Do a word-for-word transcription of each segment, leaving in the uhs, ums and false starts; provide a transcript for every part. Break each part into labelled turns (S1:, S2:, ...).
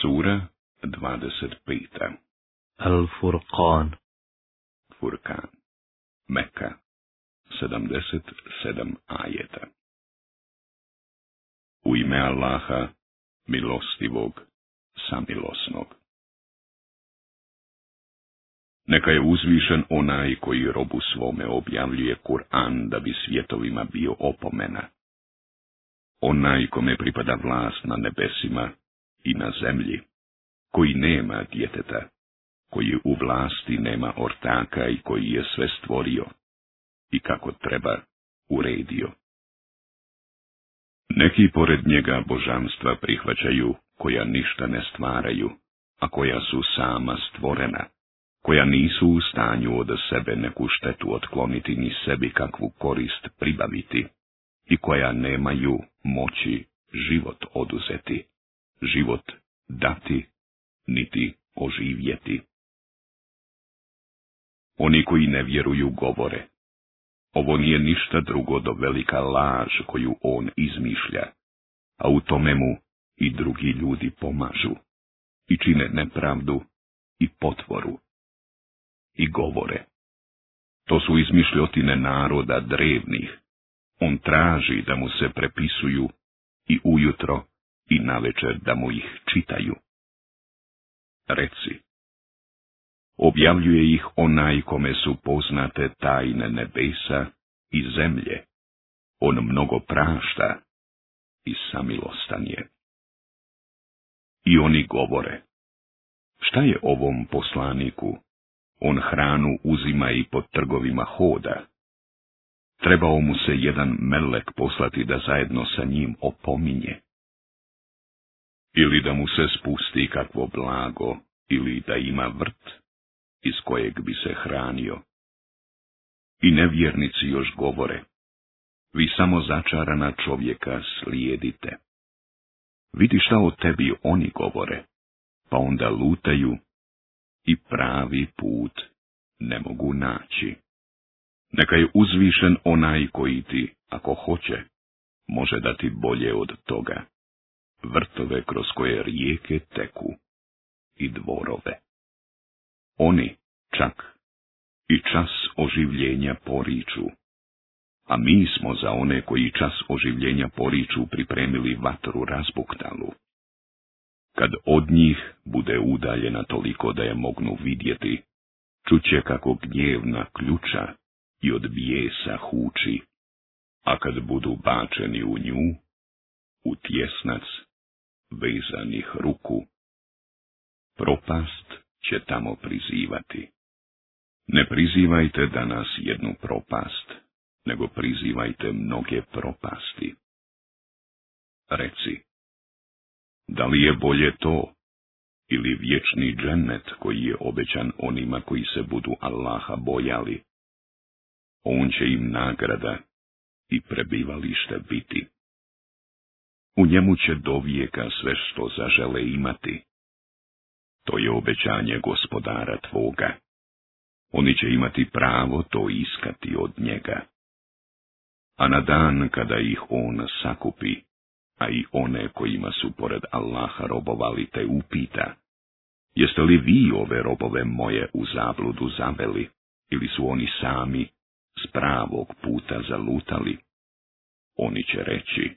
S1: Sura dvadeset pet.
S2: Al-Furqan.
S1: Furkan. Meka. sedamdeset sedam ajeta. U ime Allaha, milostivog, samilosnog. Neka je uzvišen onaj koji robu svome objavljuje Kur'an da bi svjetovima bio opomena. Onaj kome pripada vlast na nebesima i na zemlji, koji nema djeteta, koji u vlasti nema ortaka i koji je sve stvorio i kako treba uredio. Neki pored njega božanstva prihvaćaju koja ništa ne stvaraju, a koja su sama stvorena, koja nisu u stanju od sebe neku štetu otkloniti ni sebi kakvu korist pribaviti i koja nemaju moći život oduzeti, život dati, niti oživjeti. Oni koji ne vjeruju govore: ovo nije ništa drugo do velika laž koju on izmišlja, a u tome mu i drugi ljudi pomažu i čine nepravdu i potvoru. I govore: to su izmišljotine naroda drevnih, on traži da mu se prepisuju i ujutro i navečer da mu ih čitaju. Reci: objavljuje ih onaj kome su poznate tajne nebesa i zemlje, on mnogo prašta i samilostan je. I oni govore: šta je ovom poslaniku? On hranu uzima i po trgovima hoda. Trebao mu se jedan melek poslati da zajedno sa njim opominje. Ili da mu se spusti kakvo blago, ili da ima vrt iz kojeg bi se hranio. I nevjernici još govore: vi samo začarana čovjeka slijedite. Vidi šta o tebi oni govore, pa onda lutaju i pravi put ne mogu naći. Neka je uzvišen onaj koji ti, ako hoće, može dati bolje od toga, vrtove kroz koje rijeke teku i dvorove. Oni čak i čas oživljenja poriču, a mi smo za one koji čas oživljenja poriču pripremili vatru razbuktalu. Kad od njih bude udaljena toliko da je mognu vidjeti, čuće kako gnjevna ključa i od bijesa huči, a kad budu bačeni u nju, u tjesnac vezanih ruku, propast će tamo prizivati. Ne prizivajte danas jednu propast, nego prizivajte mnoge propasti. Reci: da li je bolje to, ili vječni džennet koji je obećan onima koji se budu Allaha bojali? On će im nagrada i prebivalište biti. U njemu će dovijeka sve što zažele imati. To je obećanje Gospodara tvoga. Oni će imati pravo to iskati od njega. A na dan kada ih on sakupi, a i one kojima su pored Allaha robovali, te upita: jeste li vi ove robove moje u zabludu zaveli, ili su oni sami s pravog puta zalutali? Oni će reći: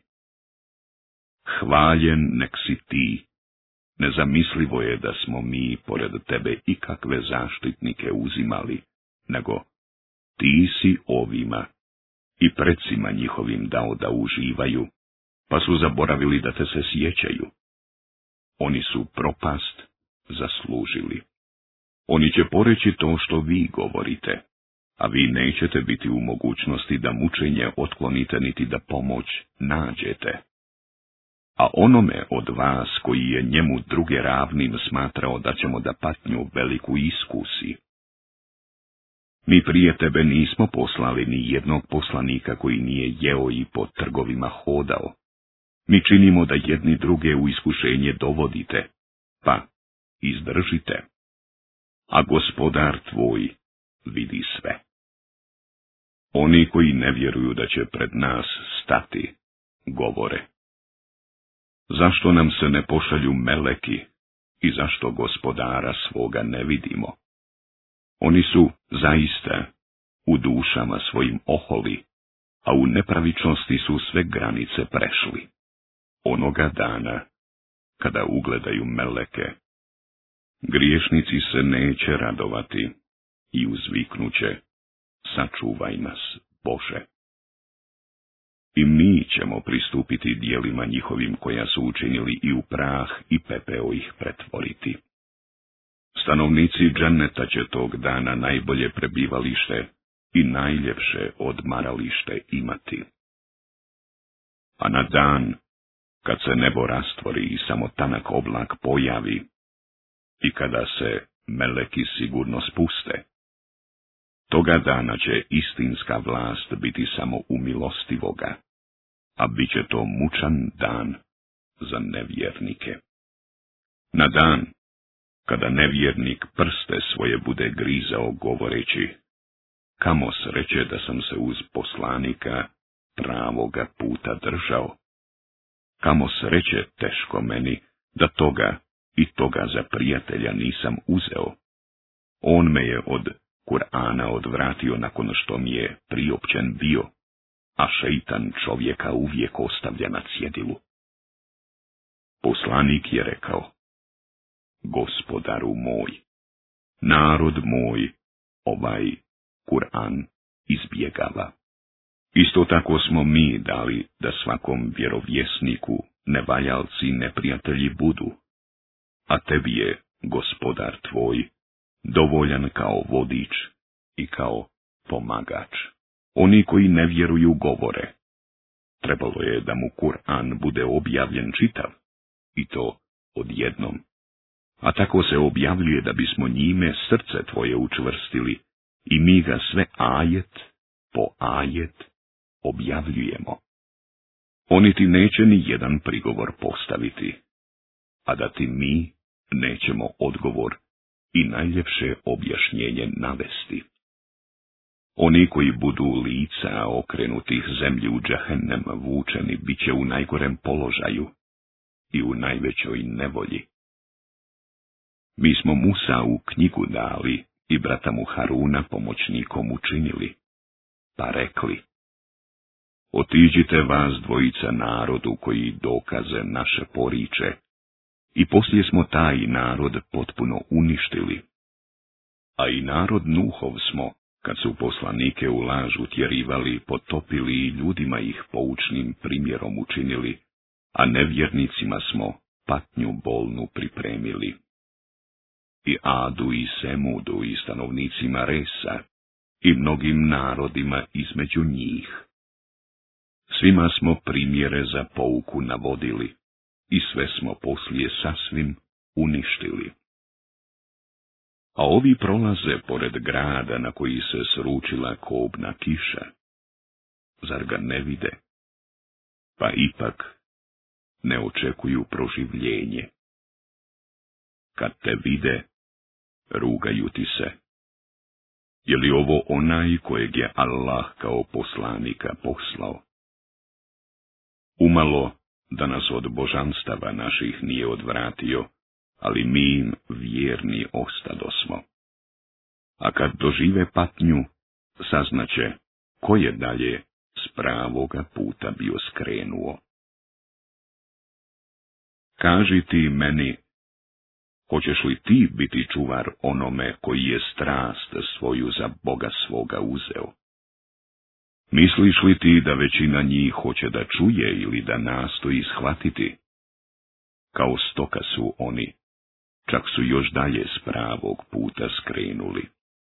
S1: hvaljen nek si ti, nezamislivo je da smo mi pored tebe ikakve zaštitnike uzimali, nego ti si ovima i precima njihovim dao da uživaju, pa su zaboravili da te se sjećaju. Oni su propast zaslužili. Oni će poreći to što vi govorite, a vi nećete biti u mogućnosti da mučenje otklonite niti da pomoć nađete. A onome od vas koji je njemu druge ravnim smatrao da ćemo da patnju veliku iskusi. Mi prije tebe nismo poslali ni jednog poslanika koji nije jeo i po trgovima hodao. Mi činimo da jedni druge u iskušenje dovodite, pa izdržite. A Gospodar tvoj vidi sve. Oni koji ne vjeruju da će pred nas stati, govore: zašto nam se ne pošalju meleki, i zašto gospodara svoga ne vidimo? Oni su zaista u dušama svojim oholi, a u nepravičnosti su sve granice prešli. Onoga dana, kada ugledaju meleke, griješnici se neće radovati i uzviknuće: sačuvaj nas, Bože. I mi ćemo pristupiti dijelima njihovim koja su učinili i u prah i pepeo ih pretvoriti. Stanovnici dženeta će tog dana najbolje prebivalište i najljepše odmaralište imati. A na dan, kad se nebo rastvori i samo tanak oblak pojavi, i kada se meleki sigurno spuste, toga dana će istinska vlast biti samo u milostivoga, a bit će to mučan dan za nevjernike. Na dan, kada nevjernik prste svoje bude grizao govoreći: kamo sreće da sam se uz poslanika pravoga puta držao. Kamo sreće teško meni da toga i toga za prijatelja nisam uzeo. On me je od Kur'ana odvratio nakon što mi je priopćen bio, a šeitan čovjeka uvijek ostavlja na cjedilu. Poslanik je rekao: Gospodaru moj, narod moj ovaj Kur'an izbjegava. Isto tako smo mi dali da svakom vjerovjesniku nevaljalci neprijatelji budu, a tebi je Gospodar tvoj dovoljan kao vodič i kao pomagač. Oni koji ne vjeruju govore: trebalo je da mu Kur'an bude objavljen čitav, i to odjednom. A tako se objavljuje da bismo njime srce tvoje učvrstili, i mi ga sve ajet po ajet objavljujemo. Oni ti neće ni jedan prigovor postaviti, a da ti mi nećemo odgovor i najljepše objašnjenje navesti. Oni koji budu lica okrenutih zemlji u džehennem vučeni bit će u najgorem položaju i u najvećoj nevolji. Mi smo Musa u knjigu dali i brata mu Haruna pomoćnikom učinili, pa rekli: otiđite vas dvojica narodu koji dokaze naše poriče, i poslije smo taj narod potpuno uništili. A i narod Nuhov smo, kad su poslanike u laž utjerivali, potopili i ljudima ih poučnim primjerom učinili, a nevjernicima smo patnju bolnu pripremili. I Adu i Semudu i stanovnicima Resa i mnogim narodima između njih. Svima smo primjere za pouku navodili i sve smo poslije sasvim uništili. A ovi prolaze pored grada na koji se sručila kobna kiša. Zar ga ne vide? Pa ipak ne očekuju proživljenje. Kad te vide, rugaju ti se: je li ovo onaj kojeg je Allah kao poslanika poslao? Umalo da nas od božanstava naših nije odvratio, ali mi im vjerni ostadosmo. A kad dožive patnju, saznaće ko je dalje s pravoga puta bio skrenuo. Kaži ti meni, hoćeš li ti biti čuvar onome koji je strast svoju za Boga svoga uzeo? Misliš li ti da većina njih hoće da čuje ili da nastoji shvatiti? Kao stoka su oni, čak su još dalje s pravog puta skrenuli.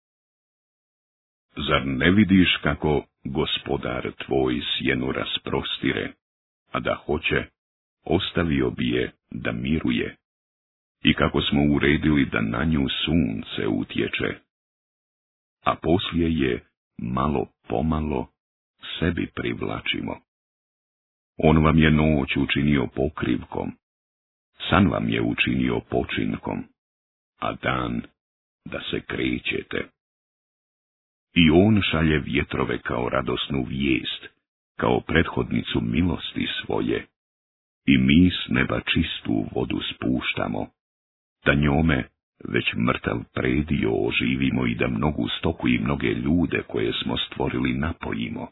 S1: Zar ne vidiš kako Gospodar tvoj sjenu rasprostire, a da hoće, ostavio bi je da miruje, i kako smo uredili da na nju sunce utječe, a poslije je malo pomalo sebi privlačimo. On vam je noć učinio pokrivkom, san vam je učinio počinkom, a dan da se krećete. I on šalje vjetrove kao radosnu vijest, kao prethodnicu milosti svoje, i mi s neba čistu vodu spuštamo, da njome već mrtav predio oživimo i da mnogu stoku i mnoge ljude koje smo stvorili napojimo.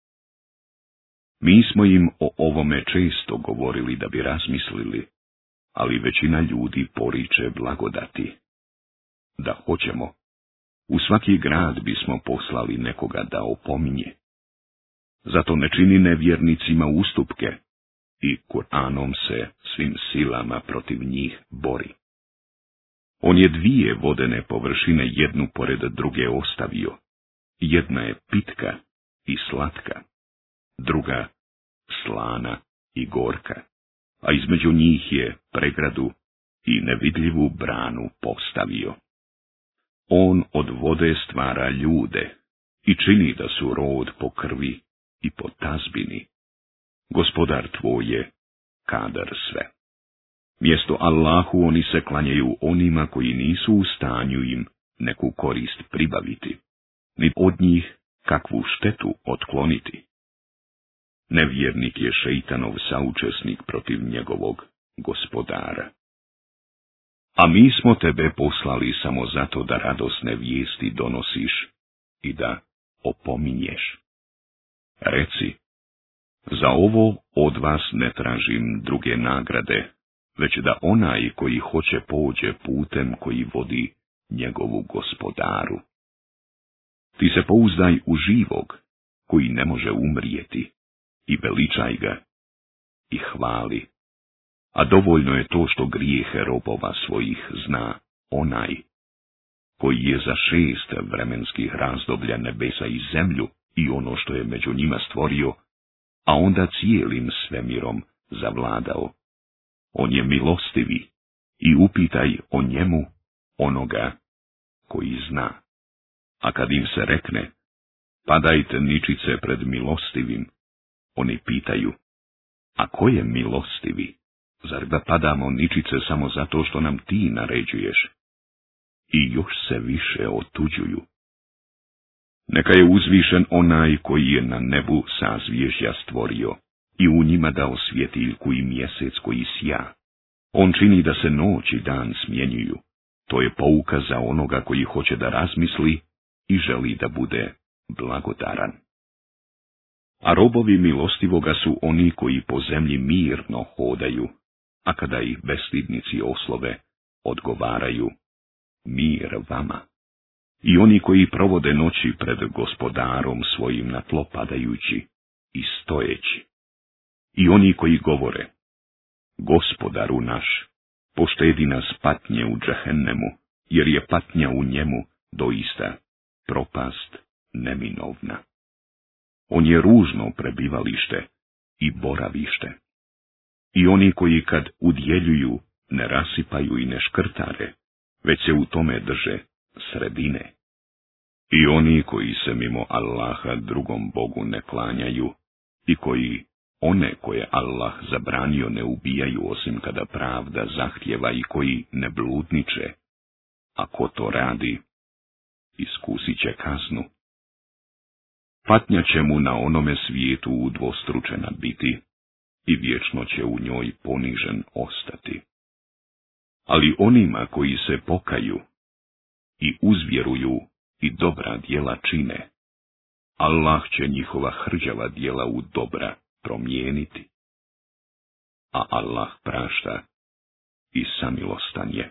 S1: Mi smo im o ovome često govorili da bi razmislili, ali većina ljudi poriče blagodati. Da hoćemo, u svaki grad bismo poslali nekoga da opominje. Zato ne čini nevjernicima ustupke i Kur'anom se svim silama protiv njih bori. On je dvije vodene površine jednu pored druge ostavio. Jedna je pitka i slatka, druga slana i gorka, a između njih je pregradu i nevidljivu branu postavio. On od vode stvara ljude i čini da su rod po krvi i po tazbini. Gospodar tvoj je kadar sve. Mjesto Allahu oni se klanjaju onima koji nisu u stanju im neku korist pribaviti, ni od njih kakvu štetu otkloniti. Nevjernik je šeitanov saučesnik protiv njegovog gospodara. A mi smo tebe poslali samo zato da radosne vijesti donosiš i da opominješ. Reci, za ovo od vas ne tražim druge nagrade, već da onaj koji hoće pođe putem koji vodi njegovu gospodaru. Ti se pouzdaj u živog, koji ne može umrijeti, i veličaj ga, i hvali. A dovoljno je to što grijehe robova svojih zna onaj, koji je za šest vremenskih razdoblja nebesa i zemlju i ono što je među njima stvorio, a onda cijelim svemirom zavladao. On je milostivi i upitaj o njemu onoga koji zna. A kad im se rekne, padajte ničice pred milostivim, oni pitaju, a ko je milostivi? Zar da padamo ničice samo zato što nam ti naređuješ? I još se više otuđuju. Neka je uzvišen onaj koji je na nebu sazvježdja stvorio i u njima dao svjetiljku i mjesec koji sja. On čini da se noć i dan smjenjuju. To je pouka za onoga koji hoće da razmisli i želi da bude blagodaran. A robovi milostivoga su oni koji po zemlji mirno hodaju, a kada ih bestidnici oslove, odgovaraju, mir vama. I oni koji provode noći pred gospodarom svojim na tlo padajući i stojeći. I oni koji govore, gospodaru naš, poštedi nas patnje u džehennemu, jer je patnja u njemu doista propast neminovna. On je ružno prebivalište i boravište. I oni koji kad udjeljuju ne rasipaju i ne škrtare, već se u tome drže sredine. I oni koji se mimo Allaha drugom Bogu ne klanjaju i koji one koje Allah zabranio ne ubijaju osim kada pravda zahtjeva i koji ne bludniče, a ko to radi, iskusit će kaznu. Patnja će mu na onome svijetu udvostručena biti i vječno će u njoj ponižen ostati. Ali onima koji se pokaju i uzvjeruju i dobra djela čine, Allah će njihova hrđava djela u dobra promijeniti. A Allah prašta i samilostan je.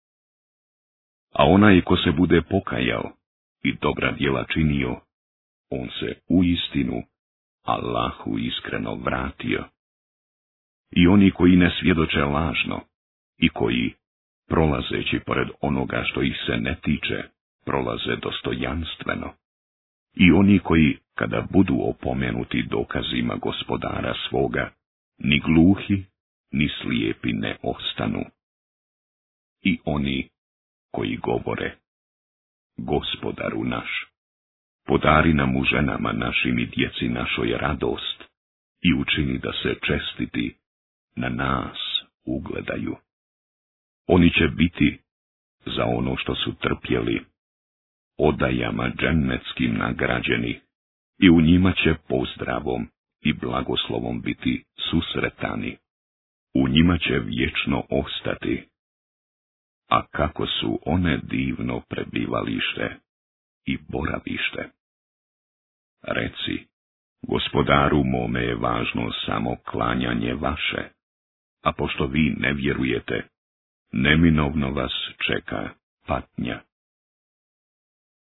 S1: A onaj ko se bude pokajao i dobra djela činio, on se uistinu Allahu iskreno vratio. I oni koji ne svjedoče lažno i koji, prolazeći pored onoga što ih se ne tiče, prolaze dostojanstveno. I oni koji, kada budu opomenuti dokazima gospodara svoga, ni gluhi, ni slijepi ne ostanu. I oni koji govore, gospodaru naš, podari nam u ženama našim i djeci našoj radost i učini da se čestiti na nas ugledaju. Oni će biti, za ono što su trpjeli, odajama džennetskim nagrađeni i u njima će pozdravom i blagoslovom biti susretani. U njima će vječno ostati, a kako su one divno prebivalište i boravište. Reci, gospodaru mome je važno samo klanjanje vaše, a pošto vi ne vjerujete, neminovno vas čeka patnja.